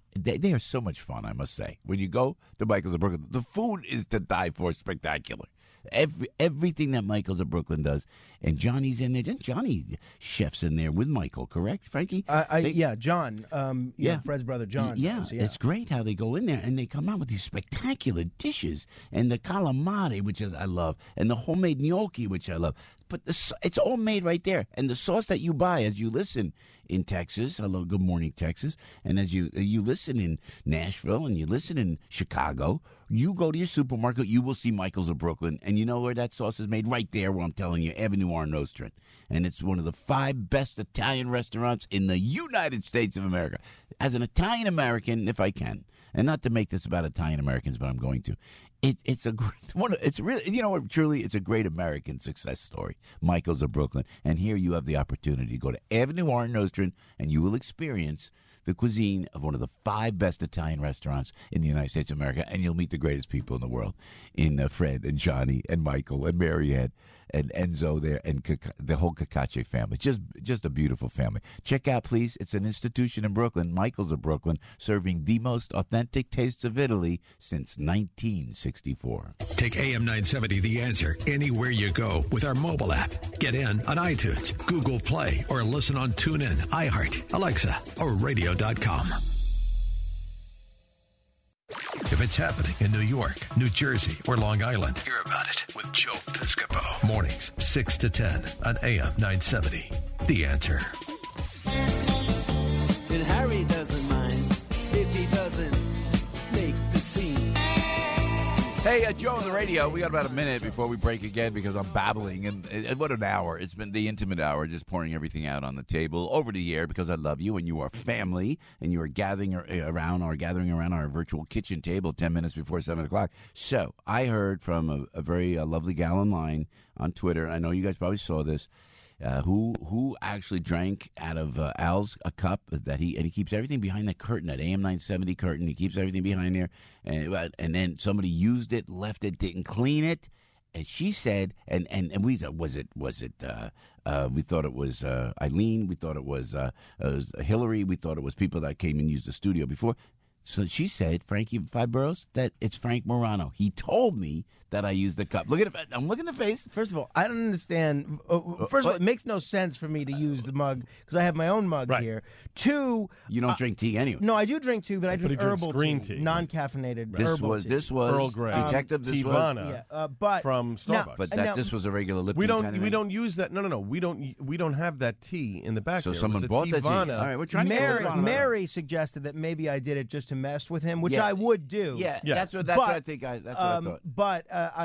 They are so much fun, I must say. When you go to Michael's of Brooklyn, the food is to die for, spectacular. Everything that Michael's of Brooklyn does, and Johnny's in there. Johnny chef's in there with Michael, correct, Frankie? John. Fred's brother John. Yeah, it's great how they go in there and they come out with these spectacular dishes, and the calamari, which I love, and the homemade gnocchi, which I love. But it's all made right there, and the sauce that you buy as you listen in Texas, hello, good morning, Texas, and as you listen in Nashville and you listen in Chicago, you go to your supermarket, you will see Michael's of Brooklyn, and you know where that sauce is made? Right there, where I'm telling you, Avenue R. Nostrand. And it's one of the 5 best Italian restaurants in the United States of America. As an Italian-American, if I can, and not to make this about Italian-Americans, but I'm going to, it's a great one. It's really, you know what, truly, it's a great American success story, Michael's of Brooklyn. And here you have the opportunity to go to Avenue R. Nostrand, and you will experience the cuisine of one of the 5 best Italian restaurants in the United States of America, and you'll meet the greatest people in the world, in Fred and Johnny and Michael and Marianne and Enzo there, and the whole Cacace family. Just a beautiful family. Check out, please. It's an institution in Brooklyn, Michael's of Brooklyn, serving the most authentic tastes of Italy since 1964. Take AM 970 The Answer anywhere you go with our mobile app. Get in on iTunes, Google Play, or listen on TuneIn, iHeart, Alexa, or radio.com. If it's happening in New York, New Jersey, or Long Island, hear about it with Joe Piscopo. Mornings, 6 to 10 on AM 970. The Answer. And Harry doesn't mind if he doesn't make the scene. Hey, Joe on the radio. We got about a minute before we break again because I'm babbling. And what an hour. It's been the intimate hour, just pouring everything out on the table over the air because I love you and you are family and you are gathering around our virtual kitchen table 10 minutes before 7 o'clock. So I heard from a very lovely gal online on Twitter. I know you guys probably saw this. Who actually drank out of Al's a cup that he keeps everything behind that curtain, that AM 970 curtain. He keeps everything behind there, and then somebody used it, left it, didn't clean it, and she said, and we thought we thought it was Eileen, we thought it was Hillary, we thought it was people that came and used the studio before. So she said, Frankie 5 Boroughs, that it's Frank Morano. He told me that I used the cup. Look at it. I'm looking at the face. First of all, I don't understand. First of all, it makes no sense for me to use the mug because I have my own mug here. 2, you don't drink tea anyway. No, I do drink tea, but I drink herbal green tea, non-caffeinated. This was Earl Grey. Detective. This Tivana, but from Starbucks. But this was a regular Lipton. We don't use that. No. We don't have that tea in the back. So there. someone bought that tea. All right, we're trying to Mary suggested that maybe I did it just to mess with him, which I would do. Yeah. That's what I think. That's what I thought. But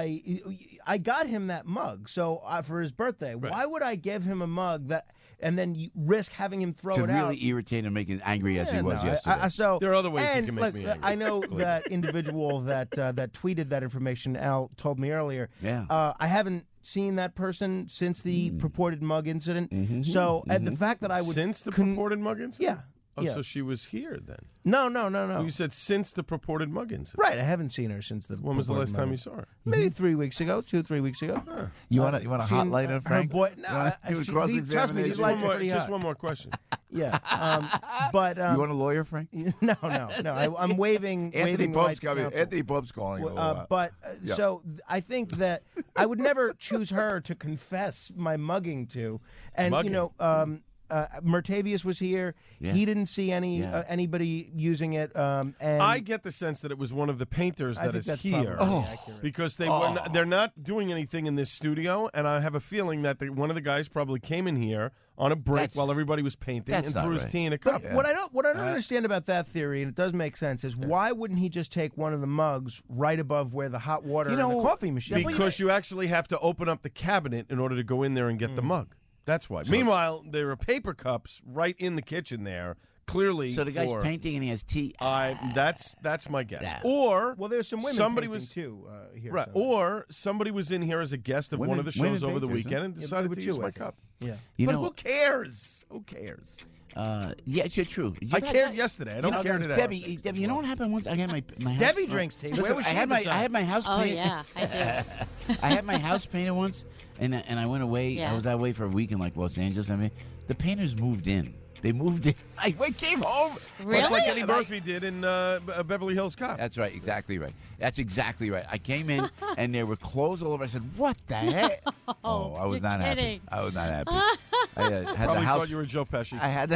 I got him that mug for his birthday. Right. Why would I give him a mug and then risk having him throw it out? To really irritate and make him angry as he was yesterday. There are other ways you can make me angry. I know that individual that tweeted that information. Al told me earlier. Yeah. I haven't seen that person since the purported mug incident. So the fact that I would since the purported mug incident. Yeah. Oh, so she was here then? No. Well, you said since the purported mug incident. Right, I haven't seen her since the. When was the last time you saw her? Maybe 3 weeks ago, 2-3 weeks ago. Huh. You want a hotlight on Frank? Trust me, just one more question. Yeah, but you want a lawyer, Frank? No. I'm waving. Anthony Pope's coming. Anthony Pope's calling. So I think that I would never choose her to confess my mugging to, and Mertavius was here. Yeah. He didn't see anybody using it. And I get the sense that it was one of the painters that is here because they're not doing anything in this studio, and I have a feeling that one of the guys probably came in here on a break while everybody was painting and threw his tea in a cup. But what I don't understand about that theory, and it does make sense, is why wouldn't he just take one of the mugs right above where the hot water and the coffee machine? Because you actually have to open up the cabinet in order to go in there and get the mug. That's why. Meanwhile, there are paper cups right in the kitchen there, clearly. So the guy's painting and he has tea. That's my guess. Yeah. Or there's some women painting too here. Right. So. Or somebody was in here as a guest of one of the shows over the weekend and decided to use my cup. Yeah. But who cares? Who cares? Yeah, it's true. I cared yesterday. I don't care today. Debbie, you know what happened once? I had my house. Debbie drinks tea. Listen, I had my house painted. Oh yeah, I do. I had my house painted once, and I went away. Yeah. I was that way for a week in Los Angeles. I mean, the painters moved in. They moved it. I came home. Really? Much like Eddie Murphy did in Beverly Hills Cop. That's right. Exactly right. That's exactly right. I came in and there were clothes all over. I said, "What the heck?" Oh, I was not kidding. happy. I was not happy. I had Probably the house. thought you were Joe Pesci. I had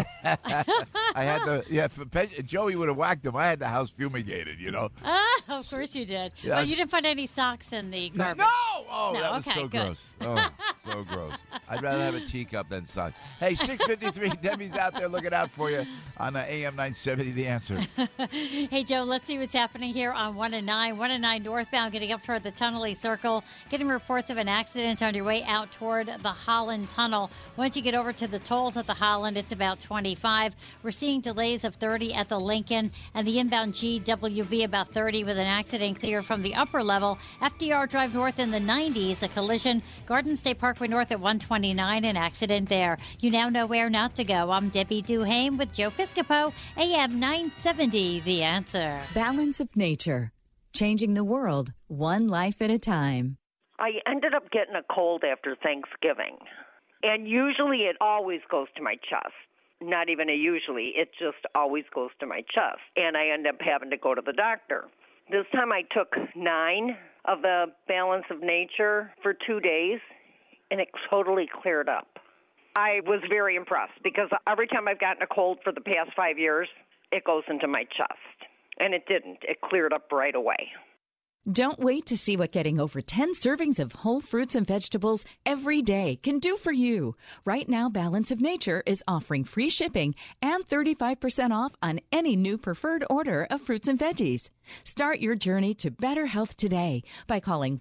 the. Joey would have whacked him. I had the house fumigated. You know. Of course you did. Yeah, Well, you didn't find any socks in the garbage. No! Oh, No, that was okay, so good. gross. Oh, so gross. I'd rather have a teacup than socks. Hey, 6:53. Debbie's out there looking out for you on AM 970. The Answer. Hey, Joe, let's see what's happening here on 109. 109 northbound, getting up toward the Tunnelly Circle. Getting reports of an accident on your way out toward the Holland Tunnel. Once you get over to the tolls at the Holland, it's about 25. We're seeing delays of 30 at the Lincoln, and the inbound GWB about 30 with an accident clear from the upper level. FDR Drive North in the 90s, a collision. Garden State Parkway North at 129, an accident there. You now know where not to go. I'm Debbie Duhame with Joe Piscopo, AM 970, The Answer. Balance of nature. Changing the world, one life at a time. I ended up getting a cold after Thanksgiving. And usually it always goes to my chest. Not even a usually. It just always goes to my chest. And I end up having to go to the doctor. This time I took 9 of the Balance of Nature for 2 days, and it totally cleared up. I was very impressed because every time I've gotten a cold for the past 5 years, it goes into my chest. And it didn't. It cleared up right away. Don't wait to see what getting over 10 servings of whole fruits and vegetables every day can do for you. Right now, Balance of Nature is offering free shipping and 35% off on any new preferred order of fruits and veggies. Start your journey to better health today by calling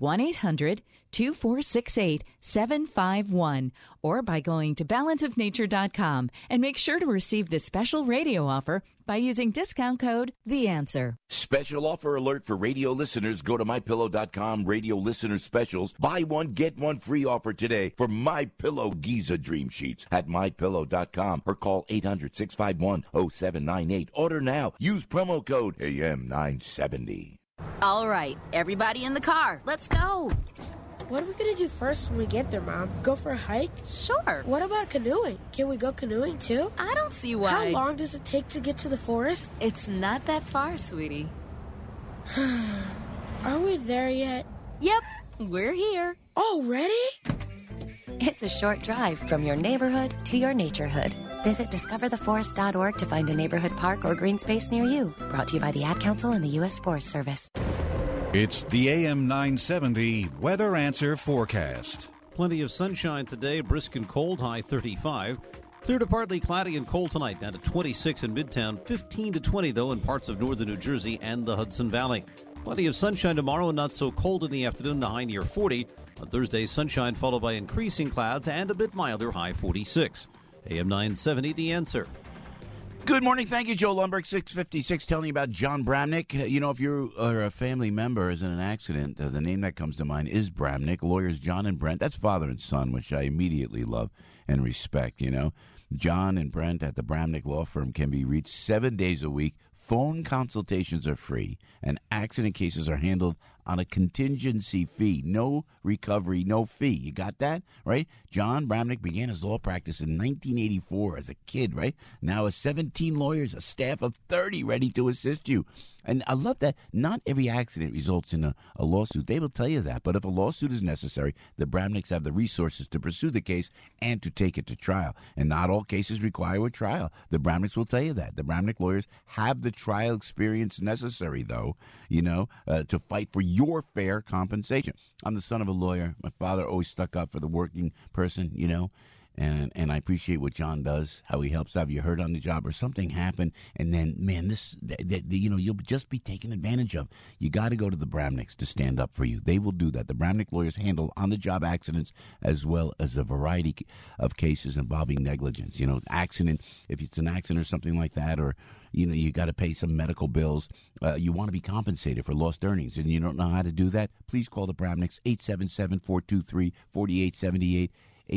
1-800-2468-751 or by going to balanceofnature.com and make sure to receive this special radio offer by using discount code The Answer. Special offer alert for radio listeners. Go to MyPillow.com, radio listener specials. Buy one, get one free offer today for MyPillow Giza Dream Sheets at MyPillow.com or call 800-651-0798. Order now. Use promo code AM970. All right, everybody in the car. Let's go. What are we going to do first when we get there, Mom? Go for a hike? Sure. What about canoeing? Can we go canoeing, too? I don't see why. How long does it take to get to the forest? It's not that far, sweetie. Are we there yet? Yep, we're here. Already? It's a short drive from your neighborhood to your naturehood. Visit discovertheforest.org to find a neighborhood park or green space near you. Brought to you by the Ad Council and the U.S. Forest Service. It's the AM 970 Weather Answer Forecast. Plenty of sunshine today, brisk and cold, high 35. Clear to partly cloudy and cold tonight, down to 26 in Midtown, 15 to 20, though, in parts of northern New Jersey and the Hudson Valley. Plenty of sunshine tomorrow and not so cold in the afternoon, the high near 40. On Thursday, sunshine followed by increasing clouds and a bit milder, high 46. AM 970, The Answer. Good morning. Thank you, Joe Lundberg, 656, telling you about John Bramnick. You know, if you are a family member is in an accident, the name that comes to mind is Bramnick. Lawyers John and Brent. That's father and son, which I immediately love and respect, you know. John and Brent at the Bramnick Law Firm can be reached 7 days a week. Phone consultations are free, and accident cases are handled on a contingency fee. No recovery, no fee. You got that, right? John Bramnick began his law practice in 1984 as a kid, right? Now has 17 lawyers, a staff of 30 ready to assist you. And I love that not every accident results in a lawsuit. They will tell you that. But if a lawsuit is necessary, the Bramnicks have the resources to pursue the case and to take it to trial. And not all cases require a trial. The Bramnicks will tell you that. The Bramnick lawyers have the trial experience necessary, though, you know, to fight for your fair compensation. I'm the son of a lawyer. My father always stuck up for the working person, you know. And I appreciate what John does, how he helps out. You hurt on the job or something happened, and then, man, you know, you'll just be taken advantage of. You got to go to the Bramnicks to stand up for you. They will do that. The Bramnick lawyers handle on-the-job accidents as well as a variety of cases involving negligence. You know, accident, if it's an accident or something like that, or, you know, you got to pay some medical bills. You want to be compensated for lost earnings, and you don't know how to do that? Please call the Bramnicks, 877-423-4878.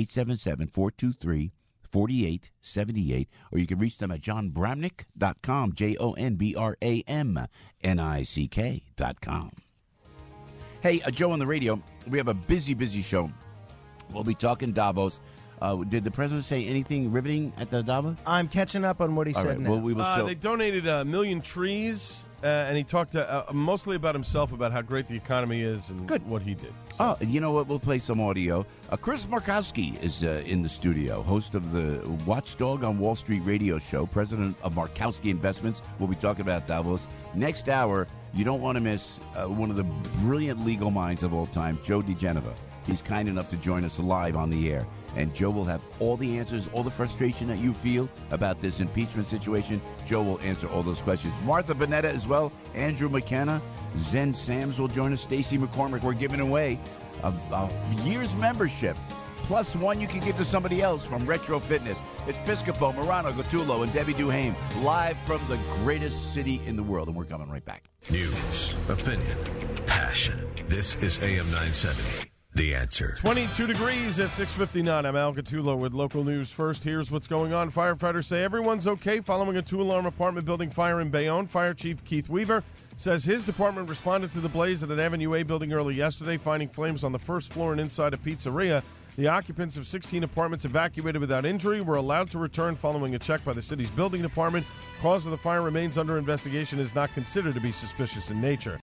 877-423-4878, or you can reach them at johnbramnick.com, JONBRAMNICK.com. Hey, Joe on the radio, we have a busy show. We'll be talking Davos. Did the president say anything riveting at the Davos? I'm catching up on what he All said right, now. well, we will show. They donated 1 million trees, and he talked mostly about himself, about how great the economy is and what he did. Oh, you know what? We'll play some audio. Chris Markowski is in the studio, host of the Watchdog on Wall Street radio show, president of Markowski Investments. We'll be talking about Davos. Next hour, you don't want to miss one of the brilliant legal minds of all time, Joe DeGeneva. He's kind enough to join us live on the air. And Joe will have all the answers, all the frustration that you feel about this impeachment situation. Joe will answer all those questions. Martha Bonetta as well, Andrew McKenna, Zen Sams will join us, Stacey McCormick. We're giving away a year's membership, plus one you can give to somebody else from Retro Fitness. It's Piscopo, Morano, Gattulo, and Debbie Duhame, live from the greatest city in the world. And we're coming right back. News, opinion, passion. This is AM 970. The Answer. 22 degrees at 6:59. I'm Al Gattulo with local news first. Here's what's going on. Firefighters say everyone's okay following a 2-alarm apartment building fire in Bayonne. Fire Chief Keith Weaver says his department responded to the blaze at an Avenue A building early yesterday, finding flames on the first floor and inside a pizzeria. The occupants of 16 apartments evacuated without injury were allowed to return following a check by the city's building department. Cause of the fire remains under investigation and is not considered to be suspicious in nature.